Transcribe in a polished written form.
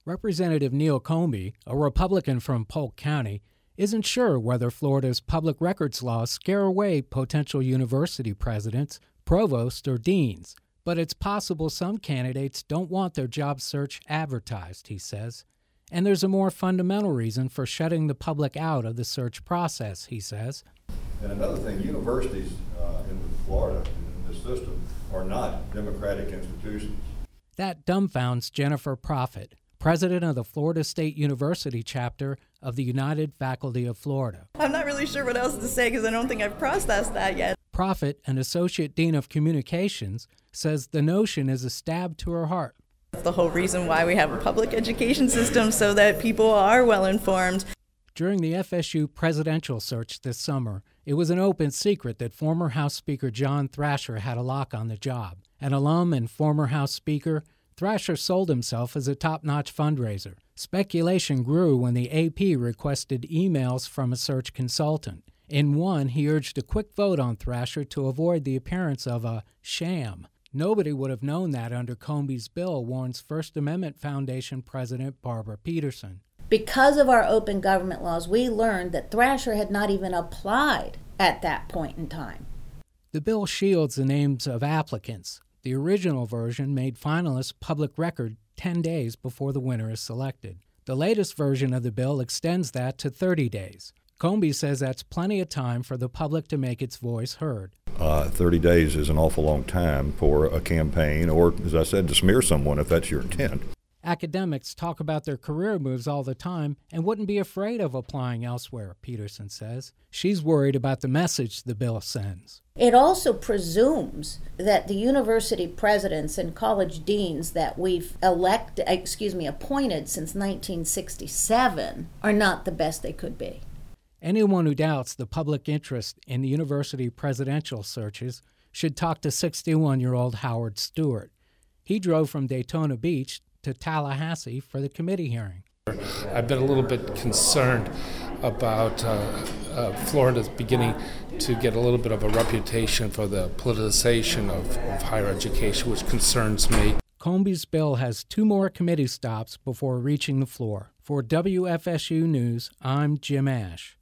Representative Neil Combie, a Republican from Polk County, isn't sure whether Florida's public records laws scare away potential university presidents, provosts, or deans. But it's possible some candidates don't want their job search advertised, he says. And there's a more fundamental reason for shutting the public out of the search process, he says. And another thing, universities in Florida, in this system, are not democratic institutions. That dumbfounds Jennifer Proffitt, president of the Florida State University chapter of the United Faculty of Florida. I'm not really sure what else to say because I don't think I've processed that yet. Proffitt, an associate dean of communications, says the notion is a stab to her heart. That's the whole reason why we have a public education system, so that people are well informed. During the FSU presidential search this summer, it was an open secret that former House Speaker John Thrasher had a lock on the job. An alum and former House Speaker, Thrasher sold himself as a top-notch fundraiser. Speculation grew when the AP requested emails from a search consultant. In one, he urged a quick vote on Thrasher to avoid the appearance of a sham. Nobody would have known that under Combie's bill, warns First Amendment Foundation President Barbara Peterson. Because of our open government laws, we learned that Thrasher had not even applied at that point in time. The bill shields the names of applicants. The original version made finalists public record 10 days before the winner is selected. The latest version of the bill extends that to 30 days. Combie says that's plenty of time for the public to make its voice heard. 30 days is an awful long time for a campaign, or, as I said, to smear someone if that's your intent. Academics talk about their career moves all the time and wouldn't be afraid of applying elsewhere, Peterson says. She's worried about the message the bill sends. It also presumes that the university presidents and college deans that we've appointed since 1967 are not the best they could be. Anyone who doubts the public interest in the university presidential searches should talk to 61-year-old Howard Stewart. He drove from Daytona Beach to Tallahassee for the committee hearing. I've been a little bit concerned about Florida's beginning to get a little bit of a reputation for the politicization of higher education, which concerns me. Combie's bill has 2 more committee stops before reaching the floor. For WFSU News, I'm Jim Ash.